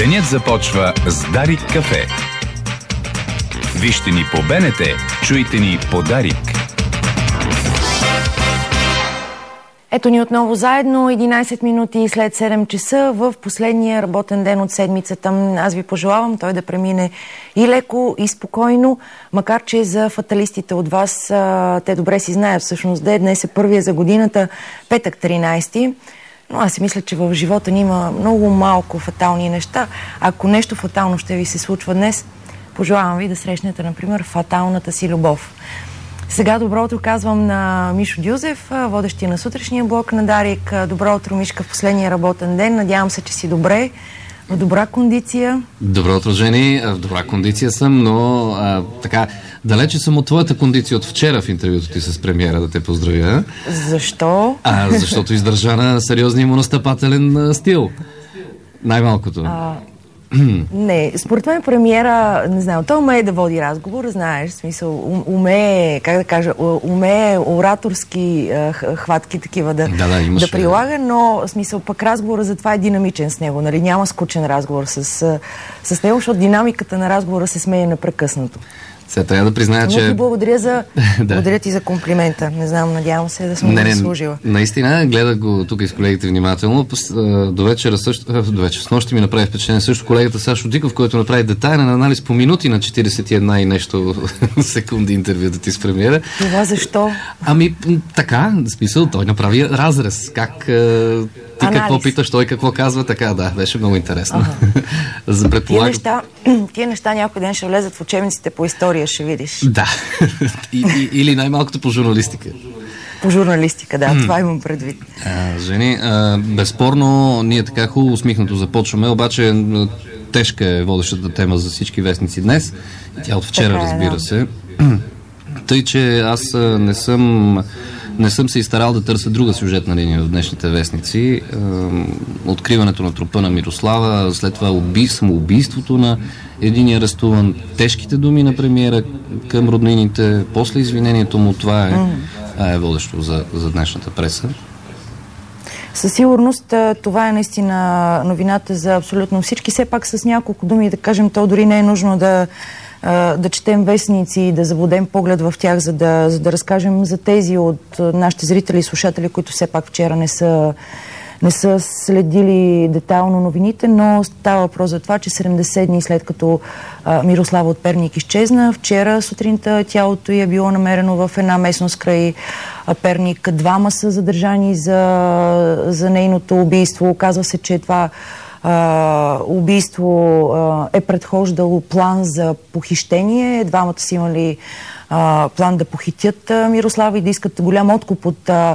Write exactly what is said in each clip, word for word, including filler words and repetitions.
Денят започва с Дарик кафе. Вижте ни по БНТ, чуйте ни по Дарик. Ето ни отново заедно, единайсет минути след седем часа в последния работен ден от седмицата. Аз ви пожелавам той да премине и леко, и спокойно, макар че за фаталистите от вас, те добре си знаят всъщност, де днес е първия за годината, петък тринайсети. Но аз си мисля, че в живота ни има много малко фатални неща. Ако нещо фатално ще ви се случва днес, пожелавам ви да срещнете, например, фаталната си любов. Сега добро утро казвам на Мишо Дюзев, водещия на сутрешния блок на Дарик. Добро утро, Мишка, в последния работен ден. Надявам се, че си добре, в добра кондиция. Добро утро, Жени. В добра кондиция съм, но а, така, далече съм от твоята кондиция от вчера в интервюто ти с премиера, да те поздравя. Защо? А, защото издържа на сериозния му настъпателен стил. Най-малкото. А... Не, според мен премиера, не знам, той умее да води разговор, знаеш, в смисъл, умее, как да кажа, умее ораторски а, хватки такива да, да, да, имаш... да прилага, но в смисъл пък разговора затова е динамичен с него, нали, няма скучен разговор с, с него, защото динамиката на разговора се смее непрекъснато. Сега трябва да призная, но че... ти благодаря, за... да. благодаря ти за комплимента. Не знам, надявам се да съм го заслужила. Наистина, гледах го тук и с колегите внимателно. До вечера също... До вечера с нощи ми направи впечатление също колегата Сашо Диков, който направи детайлен анализ по минути на четирийсет и една и нещо секунди интервюта ти с премиера. Това защо? Ами, така, в смисъл, той направи разрез. Как... Ти анализ. Какво питаш, той какво казва, така, да, беше много интересно. Ага. За предполагам... Тия неща, тия неща някой ден ще влезат в учебниците по история, ще видиш. Да. и, и, или най-малкото по журналистика. По журналистика, да, това имам предвид. А, Жени, а, безспорно, ние така хубаво усмихнато започваме, обаче тежка е водещата тема за всички вестници днес. Тя от вчера, така, разбира да. се. Тъй, че аз не съм... Не съм се изстарал да търся друга сюжетна линия в днешните вестници. Е, откриването на трупа на Мирослава, след това уби, самоубийството на един арестуван, тежките думи на премиера към роднините, после извинението му, това е, е водещо за, за днешната преса. Със сигурност това е наистина новината за абсолютно всички. Все пак с няколко думи да кажем, то дори не е нужно да да четем вестници и да заводем поглед в тях, за да, за да разкажем за тези от нашите зрители и слушатели, които все пак вчера не са, не са следили детайлно новините, но става въпрос за това, че седемдесет дни след като а, Мирослава от Перник изчезна, вчера сутринта тялото й е било намерено в една местност край Перник. Двама са задържани за, за нейното убийство. Оказва се, че това Uh, убийство uh, е предхождало план за похищение. Двамата са имали uh, план да похитят uh, Мирослава и да искат голям откуп от uh,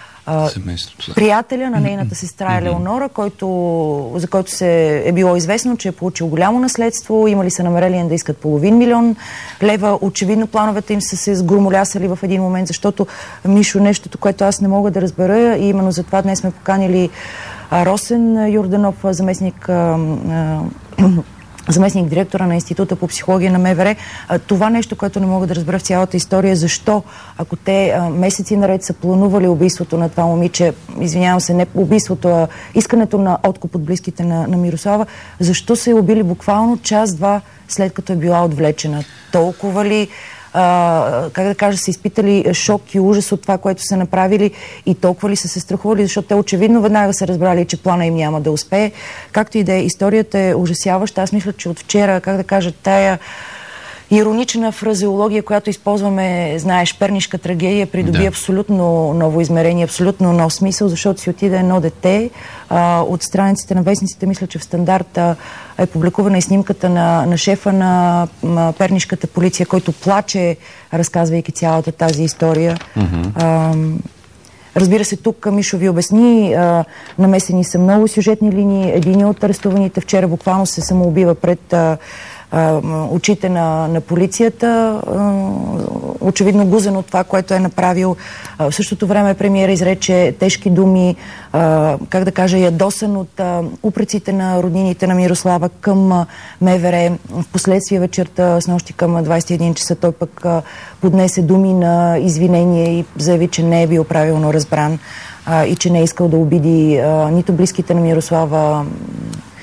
uh, приятеля на нейната сестра Елеонора, който, за който се е било известно, че е получил голямо наследство. Имали са намерение да искат половин милион лева. Очевидно плановете им са се сгромолясали в един момент, защото, Мишо, нещото, което аз не мога да разбера, и именно затова днес сме поканили Росен Йорданов, заместник, заместник директора на Института по психология на МВР. Това нещо, което не мога да разбера в цялата история, защо, ако те месеци наред са планували убийството на това момиче, извинявам се, не убийството, а искането на откуп от близките на, на Мирослава, защо са я убили буквално час-два след като е била отвлечена? Толкова ли Uh, как да кажа, са изпитали шок и ужас от това, което са направили, и толкова ли са се страхували, защото те очевидно веднага са разбрали, че плана им няма да успее. Както и да е, историята е ужасяваща. Аз мисля, че от вчера, как да кажа, тая иронична фразеология, която използваме, знаеш, пернишка трагедия, придоби да. абсолютно ново измерение, абсолютно нов смисъл, защото си отиде едно дете. А, от страниците на вестниците, мисля, че в Стандарта е публикувана и снимката на, на шефа на, на пернишката полиция, който плаче, разказвайки цялата тази история. Mm-hmm. а, Разбира се, тук Мишо ви обясни, а, намесени са много сюжетни линии. Един от арестуваните вчера буквално се самоубива пред а, а, очите на, на полицията. А, очевидно гузен от това, което е направил. А, в същото време премиера изрече тежки думи, а, как да кажа, ядосан от а, упреците на роднините на Мирослава към а, МВР. В последствие вечерта, с нощи към двайсет и един часа, той пък а, поднесе думи на извинение и заяви, че не е бил правилно разбран а, и че не е искал да обиди а, нито близките на Мирослава,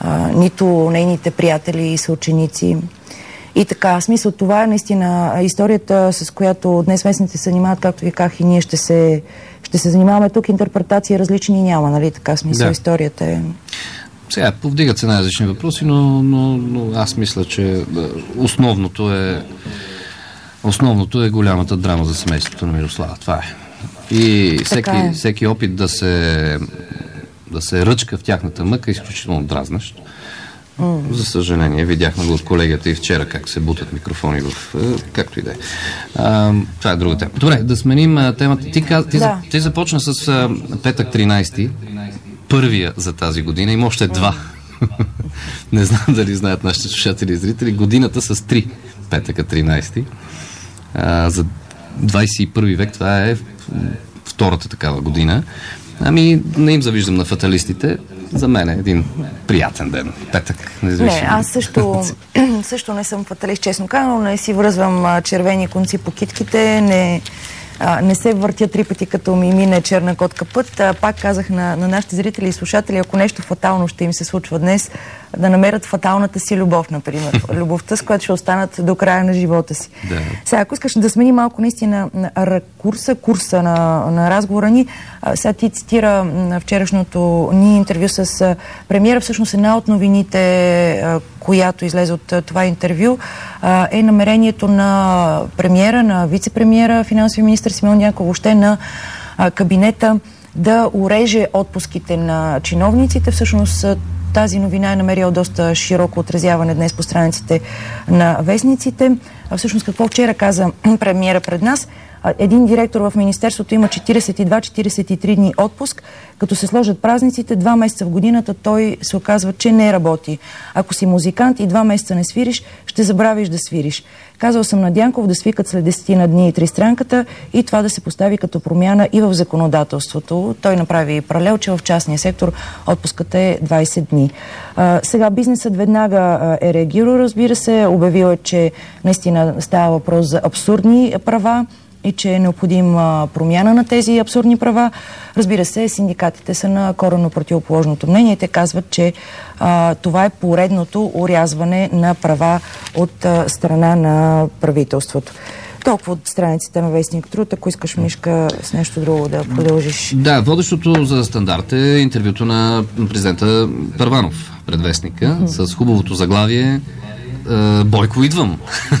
а, нито нейните приятели и съученици. И така, смисъл, това е наистина историята, с която днес местните се занимават, както ви казах, и ние ще се, ще се занимаваме тук. Интерпретации различни няма, нали така, смисъл, да. Историята е... Сега, повдигат се най-различни въпроси, но, но, но аз мисля, че основното е основното е голямата драма за семейството на Мирослава. Това е. И всеки, е. всеки опит да се, да се ръчка в тяхната мъка е изключително дразнащ. Mm. За съжаление, видяхме го от колегата и вчера как се бутат микрофони в... както и да е. Това е друга тема. Добре, да сменим а, темата. Ти, каз, ти, да. ти започна с а, петък тринайсети, първия за тази година. Има още два. Не знам дали знаят нашите слушатели и зрители. Годината с три петъка тринайсети. А, за двайсет и първи век това е втората такава година. Ами, не им завиждам на фаталистите. За мен е един приятен ден. Петък. Не, аз също, също не съм фаталист, честно казано. Не си връзвам червени конци по китките. Не, а, не се въртя три пъти, като ми мине черна котка път. А, пак казах на, на нашите зрители и слушатели, ако нещо фатално ще им се случва днес, да намерят фаталната си любов, например. Любовта, с която ще останат до края на живота си. Да. Сега, ако искаш да смени малко наистина на ракурса, курса на, на разговора ни, а, сега ти цитира на вчерашното ни интервю с а, премиера. Всъщност една от новините, а, която излезе от а, това интервю, а, е намерението на премиера, на вице-премиера, финансови министър Симеон Дянков, въобще на а, кабинета да уреже отпуските на чиновниците. Всъщност тази новина е намерила доста широко отразяване днес по страниците на вестниците. А всъщност какво вчера каза премиера пред нас? Един директор в Министерството има четирийсет и два четирийсет и три дни отпуск. Като се сложат празниците, два месеца в годината той се оказва, че не работи. Ако си музикант и два месеца не свириш, ще забравиш да свириш. Казал съм на Дянков да свикат след десетина дни и тристранката и това да се постави като промяна и в законодателството. Той направи паралел, че в частния сектор отпускът е двайсет дни. А, сега бизнесът веднага е реагирал, разбира се. Обявил е, че наистина става въпрос за абсурдни права и че е необходима промяна на тези абсурдни права. Разбира се, синдикатите са на коренно противоположното мнение. Те казват, че а, това е поредното орязване на права от а, страна на правителството. Толкова от страниците на Вестник Труд. Ако искаш, Мишка, с нещо друго да продължиш. Да, водещото за Стандарт е интервюто на президента Първанов пред Вестника, mm-hmm. с хубавото заглавие Бойко идвам.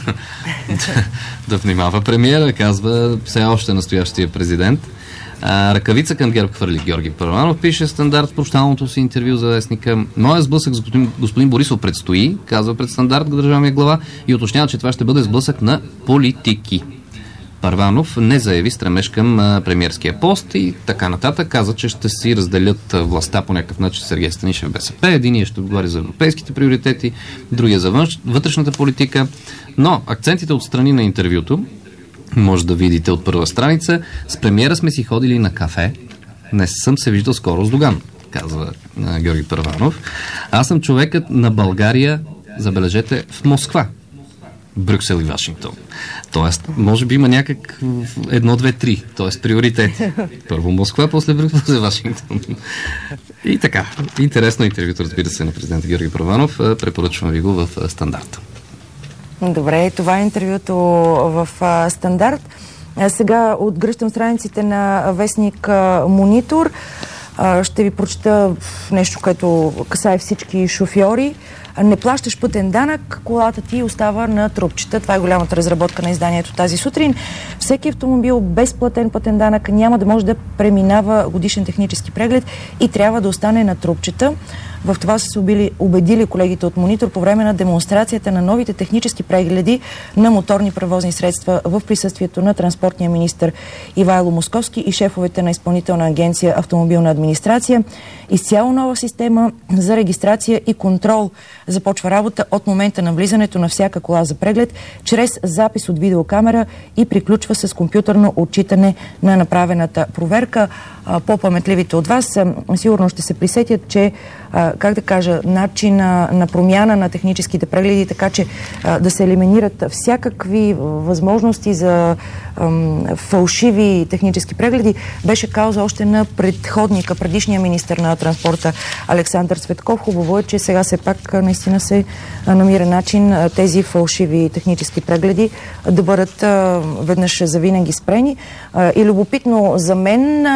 да, да внимава премиера, казва все още настоящия президент. А, ръкавица към ГЕРБ хвърли Георги Първанов, пише Стандарт в прощалното си интервю за Вестника. Моя сблъсък с господин, господин Борисов предстои, казва пред Стандарт държавния глава и уточнява, че това ще бъде сблъсък на политики. Първанов не заяви стремеж към а, премиерския пост и така нататък. Каза, че ще си разделят а, властта по някакъв начин Сергей Станишев в БСП. Единият ще говори за европейските приоритети, другия за външ, вътрешната политика. Но акцентите от страни на интервюто може да видите от първа страница. С премиера сме си ходили на кафе. Не съм се виждал скоро с Доган, казва а, Георги Първанов. Аз съм човекът на България, забележете, в Москва, Брюксел и Вашингтон. Тоест, може би има някак едно, две, три. Тоест, приоритети. Първо Москва, после Брюксел, после Вашингтон. И така. Интересно интервюто, разбира се, на президента Георги Първанов. Препоръчвам ви го в Стандарт. Добре, това е интервюто в а, Стандарт. А, сега отгръщам страниците на вестник а, Монитор. А, ще ви прочета нещо, което касае всички шофьори. Не плащаш пътен данък, колата ти остава на трупчета. Това е голямата разработка на изданието тази сутрин. Всеки автомобил без платен пътен данък няма да може да преминава годишен технически преглед и трябва да остане на трупчета. В това са се убили, убедили колегите от Монитор по време на демонстрацията на новите технически прегледи на моторни превозни средства в присъствието на транспортния министър Ивайло Московски и шефовете на Изпълнителна агенция Автомобилна администрация. Изцяло нова система за регистрация и контрол започва работа от момента на влизането на всяка кола за преглед, чрез запис от видеокамера и приключва с компютърно отчитане на направената проверка. по-паметливите от вас сигурно ще се присетят, че, как да кажа, начин на промяна на техническите прегледи, така че да се елиминират всякакви възможности за фалшиви технически прегледи, беше кауза още на предходника, предишния министър на транспорта Александър Цветков. Хубаво е, че сега все пак наистина се намира начин тези фалшиви технически прегледи да бъдат веднъж завинаги спрени. И любопитно за мен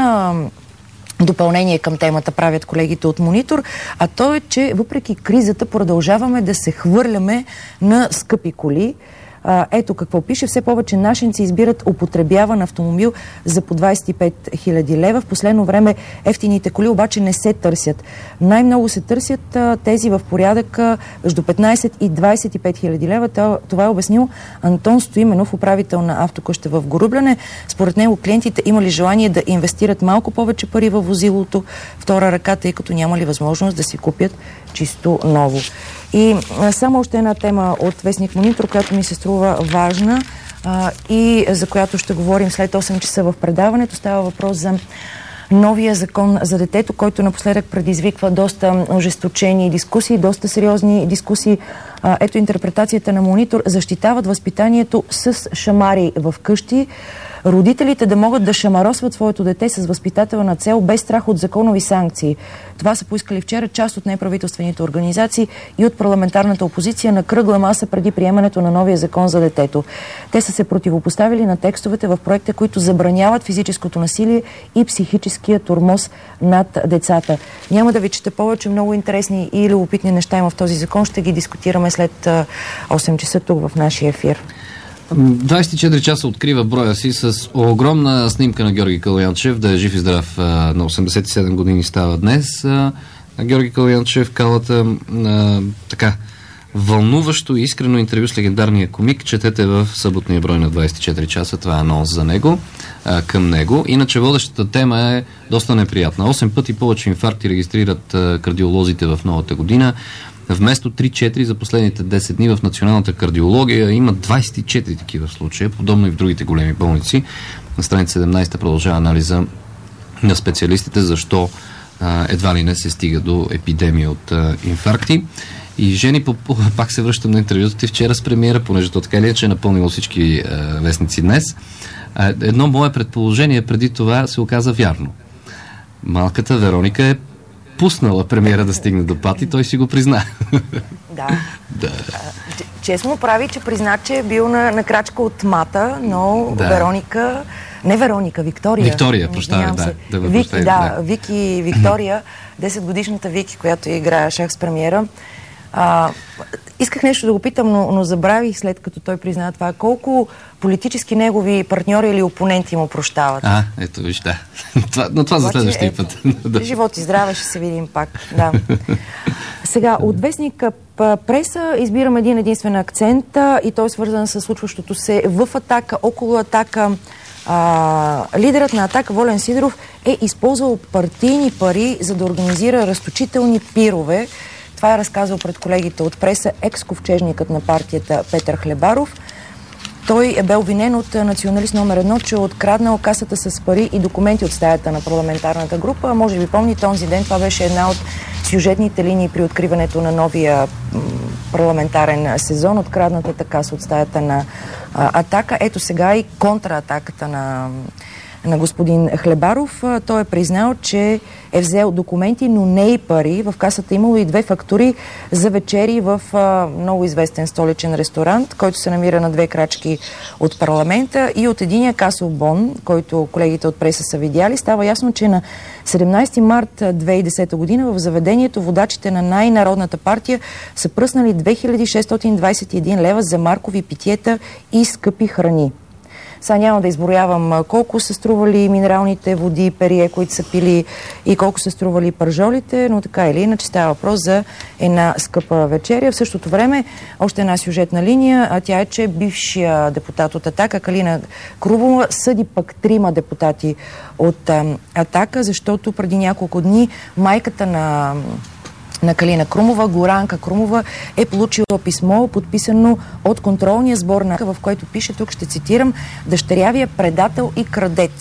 допълнение към темата правят колегите от Монитор, а то е, че въпреки кризата продължаваме да се хвърляме на скъпи коли. А, ето какво пише. Все повече нашинци избират употребяван автомобил за по двадесет и пет хиляди лева. В последно време ефтините коли обаче не се търсят. Най-много се търсят а, тези в порядък а, между петнадесет и двадесет и пет хиляди лева. Това е обяснил Антон Стоименов, управител на автокъща в Горубляне. Според него клиентите имали желание да инвестират малко повече пари във возилото втора ръка, тъй като нямали възможност да си купят чисто ново. И а, само още една тема от вестник Монитор, която ми се струва важна а, и за която ще говорим след осем часа в предаването. Става въпрос за новия закон за детето, който напоследък предизвиква доста ожесточени дискусии, доста сериозни дискусии. А, ето интерпретацията на Монитор. Защитават възпитанието с шамари в къщи. Родителите да могат да шамаросват своето дете с възпитателна цел без страх от законови санкции. Това са поискали вчера част от неправителствените организации и от парламентарната опозиция на кръгла маса преди приемането на новия закон за детето. Те са се противопоставили на текстовете в проекта, които забраняват физическото насилие и психическия тормоз над децата. Няма да ви чета повече, много интересни и любопитни неща има в този закон. Ще ги дискутираме след осем часа тук в нашия ефир. двадесет и четири часа открива броя си с огромна снимка на Георги Калоянчев, да е жив и здрав, на осемдесет и седем години става днес. Георги Калоянчев, калата, така, вълнуващо и искрено интервю с легендарния комик. Четете в съботния брой на двадесет и четири часа, това е анонс за него, към него. Иначе водещата тема е доста неприятна. осем пъти повече инфаркти регистрират кардиолозите в новата година. Вместо три-четири за последните десет дни в националната кардиология има двадесет и четири такива случая, подобно и в другите големи болници. На страница седемнадесета продължава анализа на специалистите, защо а, едва ли не се стига до епидемия от а, инфаркти. И Жени Попова, пак се връщам на интервюто ти вчера с премиера, понеже то така ли е, че е напълнило всички а, вестници днес. А, едно мое предположение преди това се оказа вярно. Малката Вероника е пуснала премиера да стигне до Пати, той си го призна. Да. да. Чест му прави, че призна, че е бил на, на крачка от тмата, но да. Вероника... Не Вероника, Виктория. Виктория, прощавай, да. да Вики, да, да. Вики, Виктория, десет годишната Вики, която играе шах с премиера. А, исках нещо да го питам, но, но забравих след като той призна това. Колко политически негови партньори или опоненти му прощават? А, ето виж, да. това, но това за следващия път. Живот и здраве, ще се видим пак. Да. Сега, от вестник Преса избирам един единствен акцент и той е свързан с случващото се в Атака, около Атака. А, лидерът на Атака Волен Сидеров е използвал партийни пари, за да организира разточителни пирове. Това е разказал пред колегите от Преса екс-ковчежникът на партията Петър Хлебаров. Той е бе обвинен от националист номер едно, че е откраднал касата с пари и документи от стаята на парламентарната група. Може би помните, този ден това беше една от сюжетните линии при откриването на новия парламентарен сезон, открадната каса от стаята на а, Атака. Ето сега и контраатаката на на господин Хлебаров. Той е признал, че е взел документи, но не и пари. В касата имало и две фактури за вечери в а, много известен столичен ресторант, който се намира на две крачки от парламента, и от единия касов бон, който колегите от Преса са видяли. Става ясно, че на седемнадесети март две хиляди и десета година в заведението водачите на най-народната партия са пръснали две хиляди шестстотин двадесет и един лева за маркови питиета и скъпи храни. Сега няма да изброявам колко са стрували минералните води, перие, които са пили, и колко са стрували пържолите, но така или иначе става въпрос за една скъпа вечеря. В същото време още една сюжетна линия, а тя е, че бившия депутат от Атака Калина Крумова съди пък трима депутати от а, Атака, защото преди няколко дни майката на на Калина Крумова, Горанка Крумова, е получила писмо, подписано от контролния сбор на, в който пише, тук ще цитирам: "Дъщерявия предател и крадец".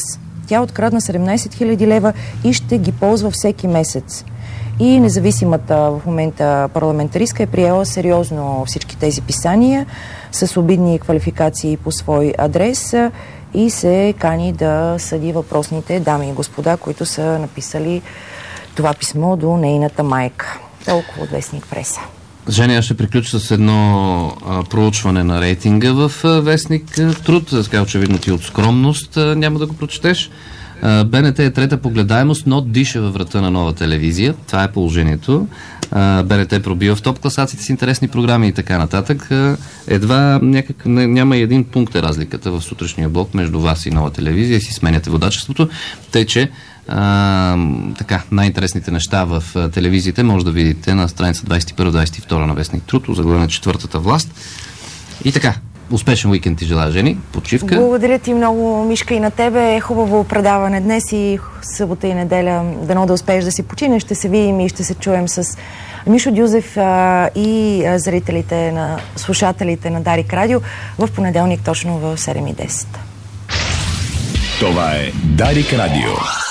Тя открадна седемнайсет хиляди лева и ще ги ползва всеки месец. И независимата в момента парламентаристка е приела сериозно всички тези писания с обидни квалификации по свой адрес и се кани да съди въпросните дами и господа, които са написали това писмо до нейната майка. Толкова от вестник Преса. Женя, аз ще приключа с едно а, проучване на рейтинга в а, вестник а, Труд. Сега очевидно ти от скромност а, няма да го прочетеш. А, БНТ е трета по гледаемост, но диша във врата на нова телевизия. Това е положението. А, БНТ пробива в топ класациите с интересни програми и така нататък. А, едва някак, не, няма и един пункт е разликата в сутрешния блок между вас и нова телевизия и си сменяте водачеството. Тъй, че А, така, най-интересните неща в а, телевизиите може да видите на страница двайсет и първа двайсет и втора на вестник Труд, заглавие на четвъртата власт. И така, успешен уикенд ти желая, Жени. Почивка. Благодаря ти много, Мишка, и на тебе. Хубаво предаване днес и събота и неделя. Дано да успееш да си починеш. Ще се видим и ще се чуем с Мишо Дюзев а, и а, зрителите, на слушателите на Дарик Радио в понеделник точно в седем и десет. Това е Дарик Радио.